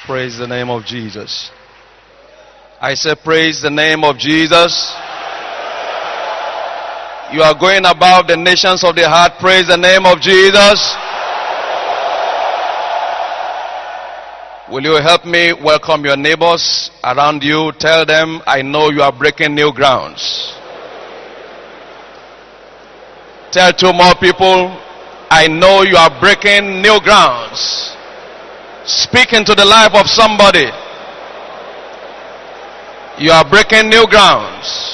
Praise the name of Jesus. I say praise the name of Jesus. You are going above the nations of the heart. Praise the name of Jesus. Will you help me welcome your neighbors around you? Tell them, I know you are breaking new grounds. Tell two more people, I know you are breaking new grounds. Speak into the life of somebody. You are breaking new grounds.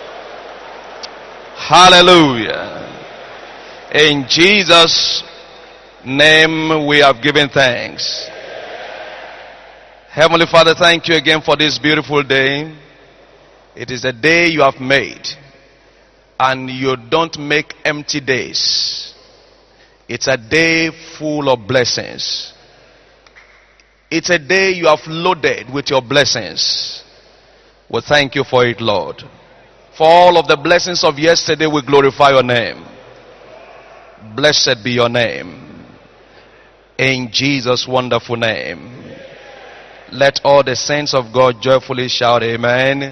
Hallelujah. In Jesus' name we have given thanks. Heavenly Father, thank you again for this beautiful day. It is a day you have made, and you don't make empty days. It's a day full of blessings. It's a day you have loaded with your blessings. We thank you for it, Lord. For all of the blessings of yesterday, we glorify your name. Blessed be your name. In Jesus' wonderful name. Let all the saints of God joyfully shout amen.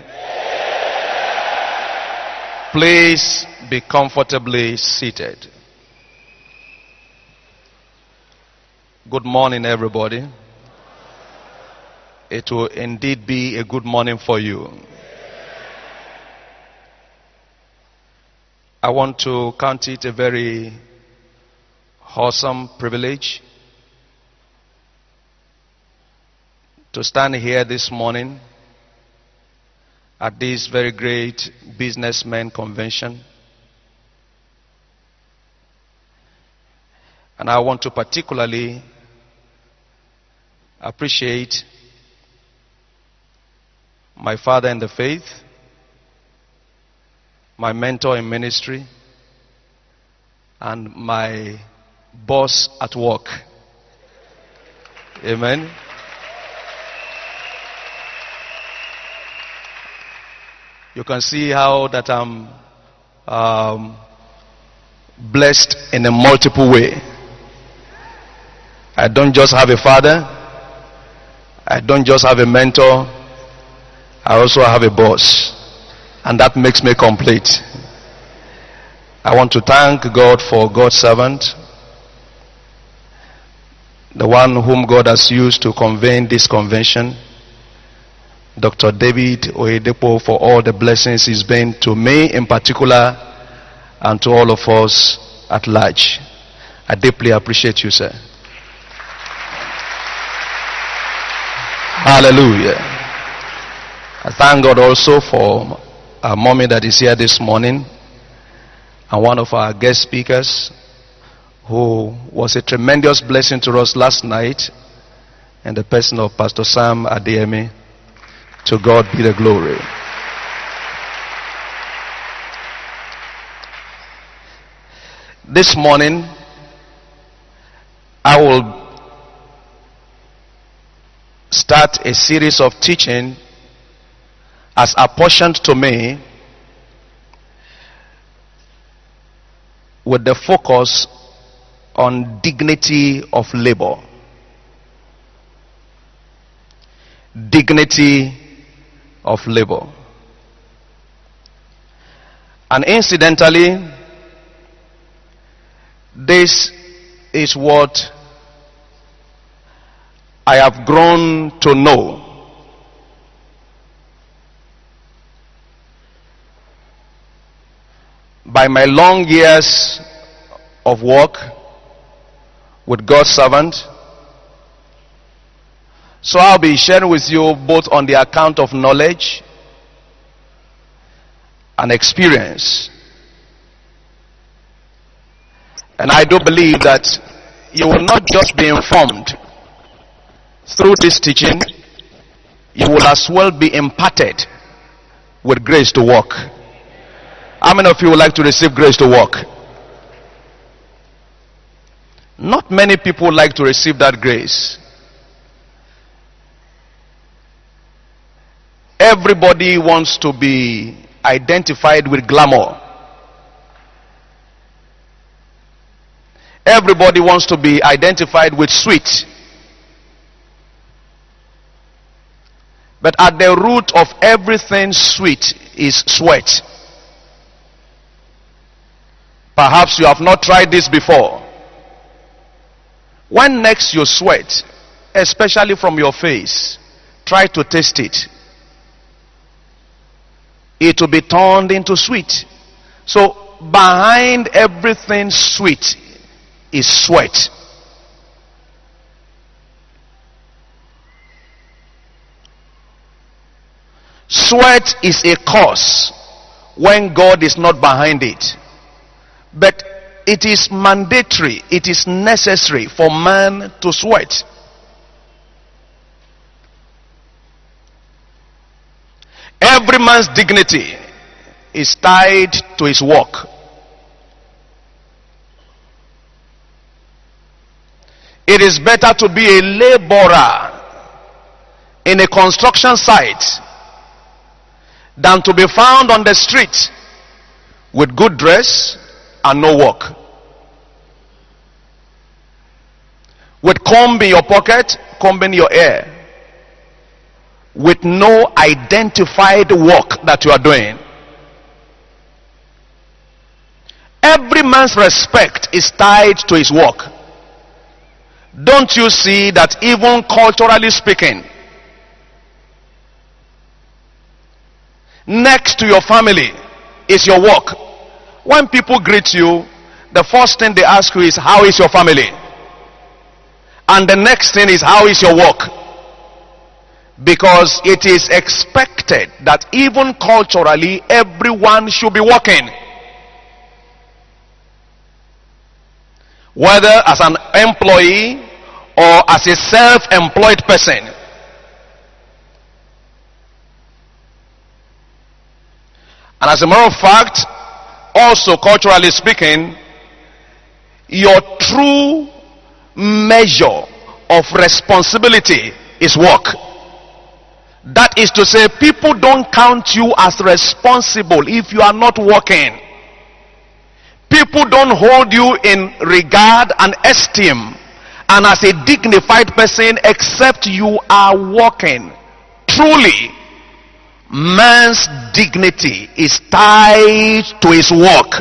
Please be comfortably seated. Good morning, everybody. It will indeed be a good morning for you. I want to count it a very awesome privilege to stand here this morning at this very great businessmen convention. And I want to particularly appreciate my father in the faith, my mentor in ministry, and my boss at work. Amen. You can see how that I'm blessed in a multiple way. I don't just have a father. I don't just have a mentor. I also have a boss. And that makes me complete. I want to thank God for God's servant, the one whom God has used to convene this convention, Dr. David Oyedepo, for all the blessings he's been to me in particular and to all of us at large. I deeply appreciate you, sir. Hallelujah. I thank God also for our mommy that is here this morning, and one of our guest speakers who was a tremendous blessing to us last night, in the person of Pastor Sam Adeyemi. To God be the glory. This morning, I will start a series of teaching as apportioned to me, with the focus on dignity of labor. Dignity of labor. And incidentally, this is what I have grown to know by my long years of work with God's servant. So I'll be sharing with you both on the account of knowledge and experience. And I do believe that you will not just be informed through this teaching, you will as well be imparted with grace to walk. How many of you would like to receive grace to walk? Not many people like to receive that grace. Everybody wants to be identified with glamour. Everybody wants to be identified with sweet. But at the root of everything sweet is sweat. Perhaps you have not tried this before. When next you sweat, especially from your face, try to taste it. It will be turned into sweet. So behind everything sweet is sweat. Sweat is a cause when God is not behind it. But it is mandatory, it is necessary for man to sweat. Every man's dignity is tied to his work. It is better to be a laborer in a construction site than to be found on the street with good dress and no work, with comb in your pocket, comb in your hair, with no identified work that you are doing. Every man's respect is tied to his work. Don't you see that even culturally speaking, next to your family is your work. When people greet you, the first thing they ask you is, how is your family? And the next thing is, how is your work? Because it is expected that even culturally, everyone should be working. Whether as an employee or as a self-employed person. And as a matter of fact, also culturally speaking, your true measure of responsibility is work. That is to say, people don't count you as responsible if you are not working. People don't hold you in regard and esteem and as a dignified person except you are working. Truly, man's dignity is tied to his work.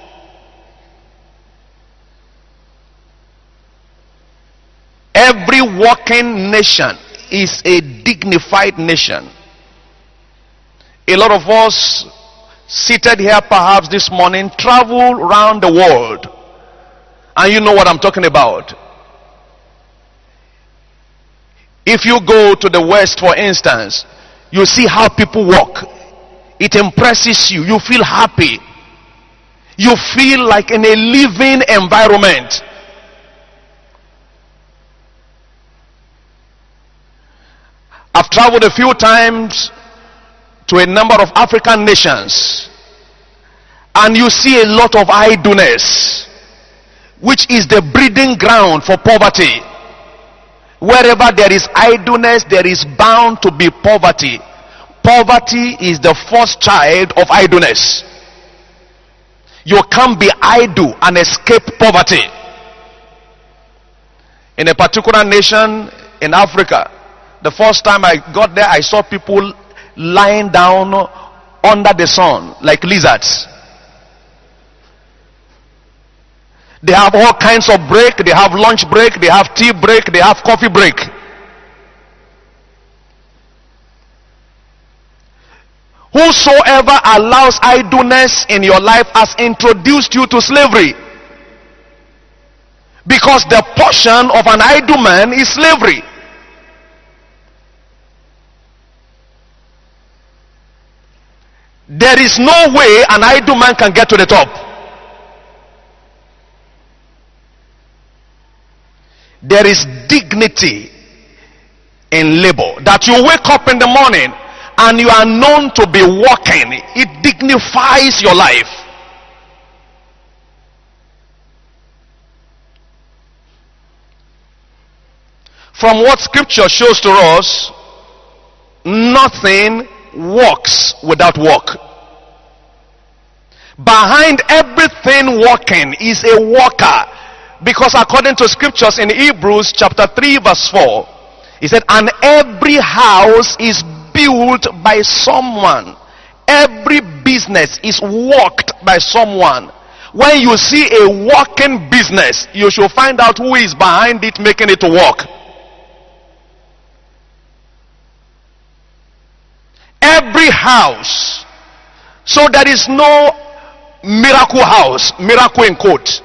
Every working nation is a dignified nation. A lot of us seated here perhaps this morning travel around the world, and you know what I'm talking about. If you go to the West, for instance, you see how people walk. It impresses you. You feel happy. You feel like in a living environment. I've traveled a few times to a number of African nations, and you see a lot of idleness, which is the breeding ground for poverty. Wherever there is idleness, there is bound to be poverty. Poverty is the first child of idleness. You can't be idle and escape poverty. In a particular nation in Africa, the first time I got there, I saw people lying down under the sun like lizards. They have all kinds of break. They have lunch break, they have tea break, they have coffee break. Whosoever allows idleness in your life has introduced you to slavery. Because the portion of an idle man is slavery. There is no way an idle man can get to the top. There is dignity in labor. That you wake up in the morning and you are known to be working. It dignifies your life. From what scripture shows to us, nothing works without work. Behind everything working is a worker. Because according to scriptures in Hebrews chapter 3 verse 4, he said, and every house is built by someone. Every business is worked by someone. When you see a working business, you should find out who is behind it making it work. Every house. So there is no miracle house, miracle in quote.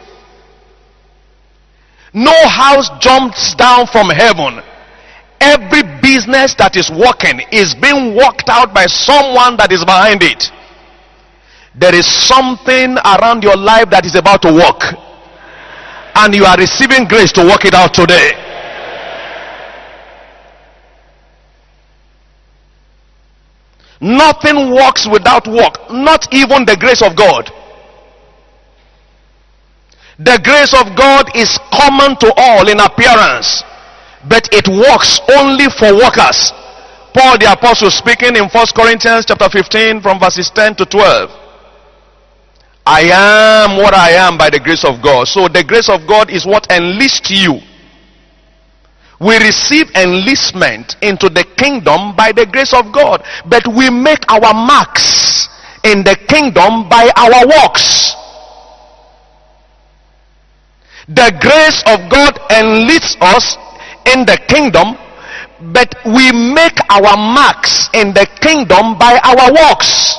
No house jumps down from heaven. Every business that is working is being worked out by someone that is behind it. There is something around your life that is about to work, and you are receiving grace to work it out today. Nothing works without work, not even the grace of God. The grace of God is common to all in appearance, but it works only for workers. Paul the apostle speaking in 1 Corinthians chapter 15 from verses 10 to 12. I am what I am by the grace of God. So the grace of God is what enlists you. We receive enlistment into the kingdom by the grace of God, but we make our marks in the kingdom by our works. The grace of God enlists us in the kingdom, but we make our marks in the kingdom by our works.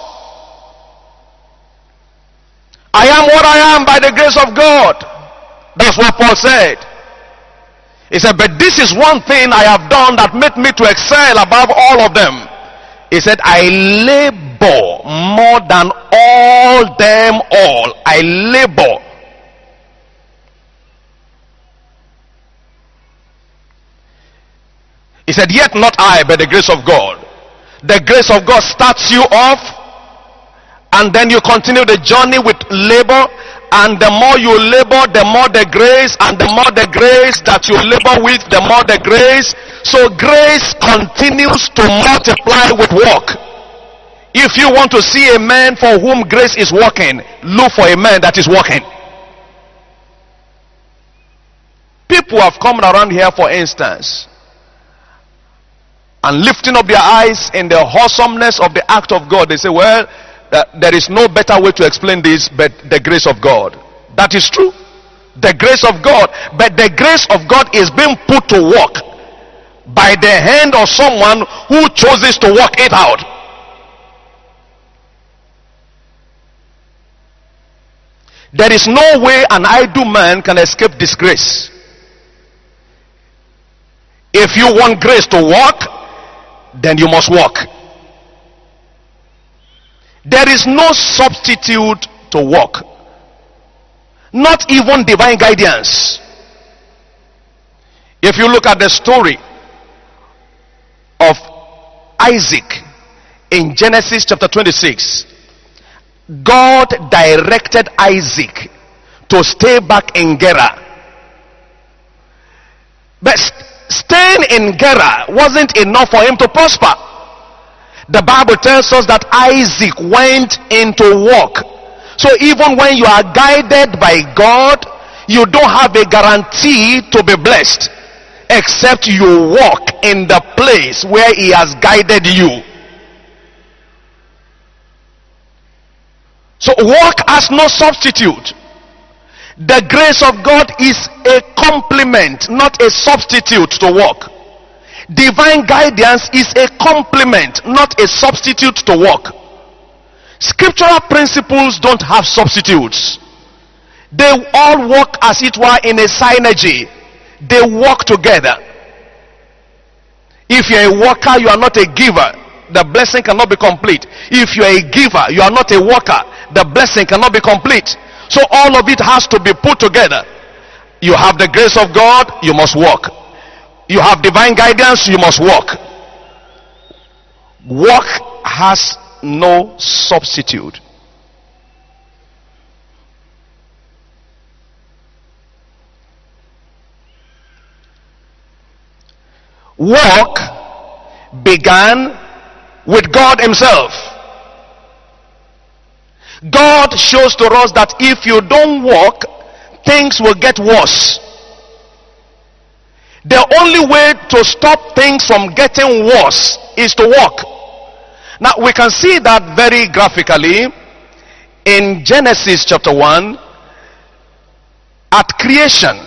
I am what I am by the grace of God. That's what Paul said. He said, but this is one thing I have done that made me to excel above all of them. He said, I labor more than all them all. I labor. He said, yet not I, but the grace of God. The grace of God starts you off, and then you continue the journey with labor, and the more you labor, the more the grace, and the more the grace that you labor with, the more the grace. So grace continues to multiply with work. If you want to see a man for whom grace is working, look for a man that is working. People have come around here, for instance, and lifting up their eyes in the awesomeness of the act of God, they say, well, there is no better way to explain this but the grace of God. That is true. The grace of God. But the grace of God is being put to work by the hand of someone who chooses to work it out. There is no way an idle man can escape disgrace. If you want grace to work, then you must work. There is no substitute to work. Not even divine guidance. If you look at the story of Isaac in Genesis chapter 26, God directed Isaac to stay back in Gerar. But staying in Gerar wasn't enough for him to prosper. The Bible tells us that Isaac went into work. So even when you are guided by God, you don't have a guarantee to be blessed, except you walk in the place where he has guided you. So work has no substitute. The grace of God is a complement, not a substitute to work. Divine guidance is a complement, not a substitute to work. Scriptural principles don't have substitutes. They all work as it were in a synergy. They work together. If you're a worker, you are not a giver. The blessing cannot be complete. If you're a giver, you are not a worker. The blessing cannot be complete. So all of it has to be put together. You have the grace of God, you must work. You have divine guidance, you must work. Work has no substitute. Work began with God himself. God shows to us that if you don't work, things will get worse. The only way to stop things from getting worse is to work. Now we can see that very graphically in Genesis chapter 1 at creation,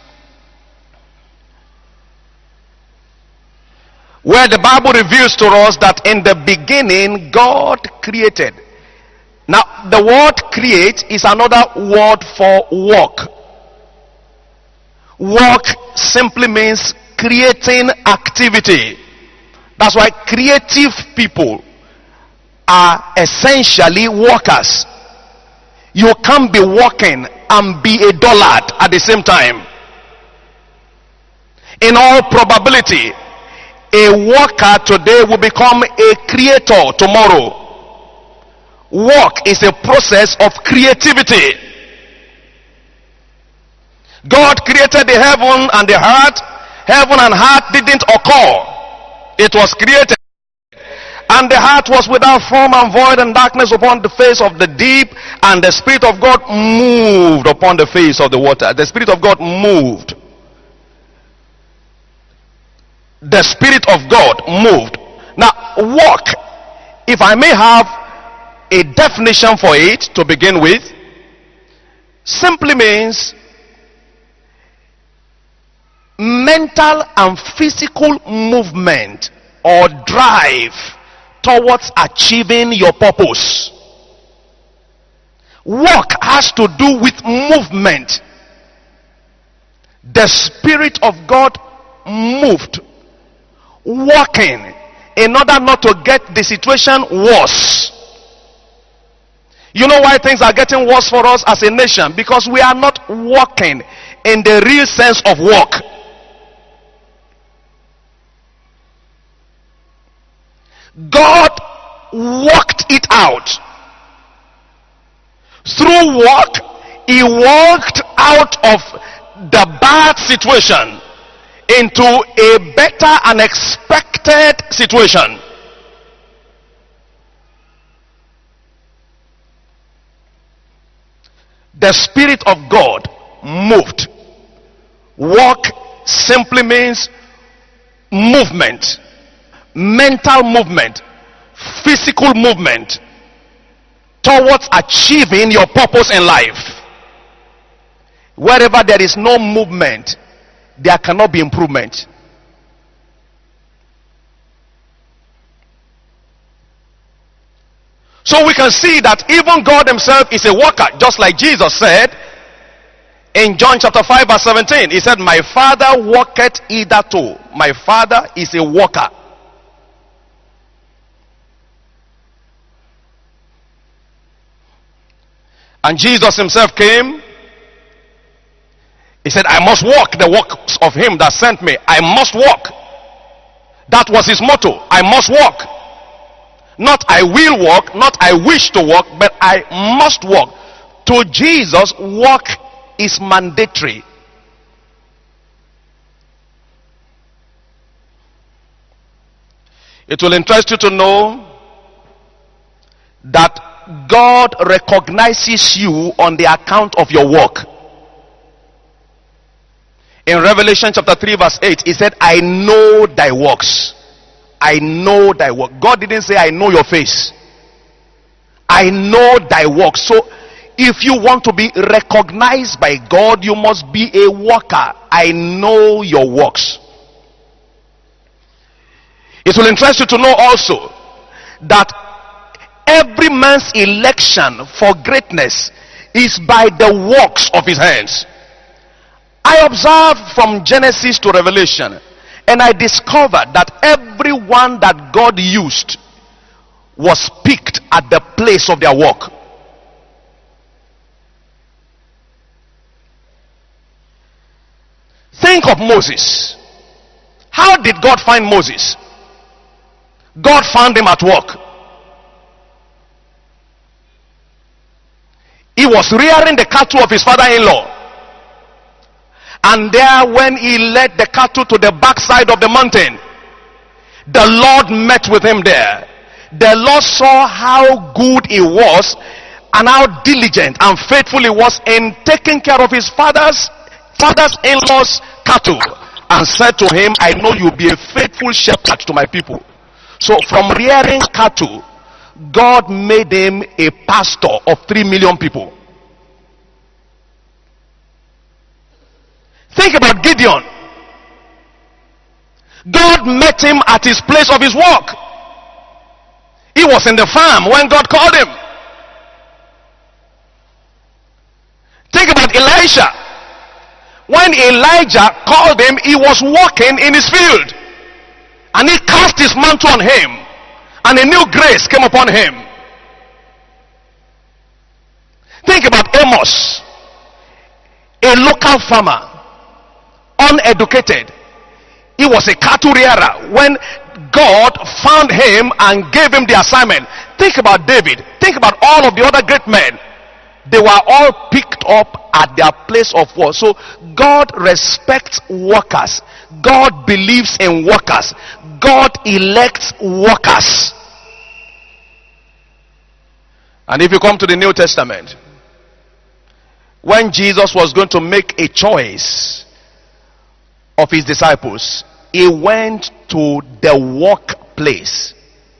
where the Bible reveals to us that in the beginning God created. Now the word create is another word for work. Work simply means creating activity. That's why creative people are essentially workers. You can't be working and be a dullard at the same time. In all probability, a worker today will become a creator tomorrow. Work is a process of creativity. God created the heaven and the earth. Heaven and earth didn't occur. It was created. And the earth was without form and void, and darkness upon the face of the deep, and the Spirit of God moved upon the face of the water. The Spirit of God moved. The Spirit of God moved. Now, work, if I may have a definition for it to begin with, simply means mental and physical movement or drive towards achieving your purpose. Work has to do with movement. The Spirit of God moved, working in order not to get the situation worse. You know why things are getting worse for us as a nation? Because we are not working in the real sense of work. God worked it out. Through work, he worked out of the bad situation into a better and expected situation. The Spirit of God moved. Work simply means movement. Mental movement, physical movement towards achieving your purpose in life. Wherever there is no movement, there cannot be improvement. So we can see that even God himself is a worker, just like Jesus said in John chapter 5 verse 17. He said, my Father worketh hitherto. My Father is a worker. And Jesus himself came. He said, I must walk the works of him that sent me. I must walk. That was his motto. I must walk. Not I will walk, not I wish to walk, but I must walk. To Jesus, walk is mandatory. It will interest you to know that God recognizes you on the account of your work. In Revelation chapter 3 verse 8, he said, I know thy works. I know thy work. God didn't say, I know your face. I know thy works. So, if you want to be recognized by God, you must be a worker. I know your works. It will interest you to know also that every man's election for greatness is by the works of his hands. I observed from Genesis to Revelation, and I discovered that everyone that God used was picked at the place of their work. Think of Moses. How did God find Moses? God found him at work. He was rearing the cattle of his father-in-law. And there, when he led the cattle to the backside of the mountain, the Lord met with him there. The Lord saw how good he was and how diligent and faithful he was in taking care of his father's-in-law's cattle, and said to him, I know you'll be a faithful shepherd to my people. So from rearing cattle, God made him a pastor of 3 million people. Think about Gideon. God met him at his place of his work. He was in the farm when God called him. Think about Elisha. When Elijah called him, he was walking in his field. And he cast his mantle on him. And a new grace came upon him. Think about Amos. A local farmer. Uneducated. He was a cattle rearer. When God found him and gave him the assignment. Think about David. Think about all of the other great men. They were all picked up at their place of work. So God respects workers. God believes in workers. God elects workers. And if you come to the New Testament, when Jesus was going to make a choice of his disciples, he went to the workplace.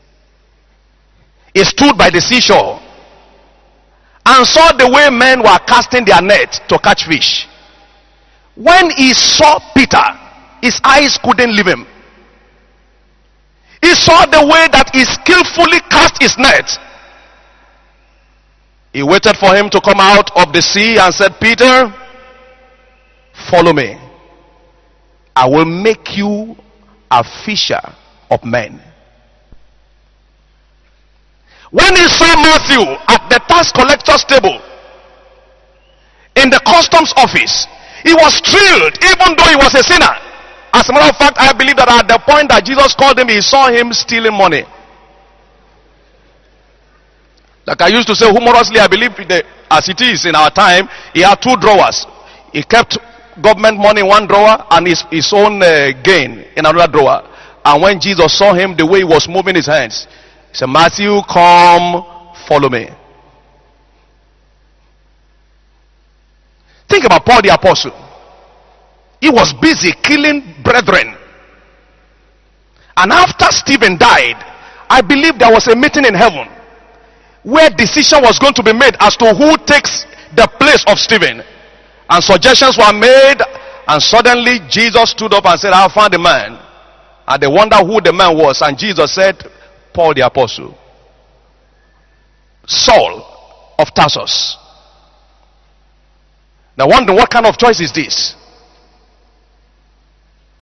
He stood by the seashore and saw the way men were casting their net to catch fish. When he saw Peter, his eyes couldn't leave him. He saw the way that he skillfully cast his net. He waited for him to come out of the sea and said, Peter, follow me. I will make you a fisher of men. When he saw Matthew at the tax collector's table in the customs office, he was thrilled even though he was a sinner. As a matter of fact, I believe that at the point that Jesus called him, he saw him stealing money. Like I used to say humorously, I believe as it is in our time, he had 2 drawers. He kept government money in one drawer and his own gain in another drawer. And when Jesus saw him, the way he was moving his hands, he said, Matthew, come, follow me. Think about Paul the apostle. He was busy killing brethren. And after Stephen died, I believe there was a meeting in heaven where decision was going to be made as to who takes the place of Stephen. And suggestions were made, and suddenly Jesus stood up and said, I found a man. And they wonder who the man was. And Jesus said, Paul the apostle, Saul of Tarsus. Now wondering what kind of choice is this?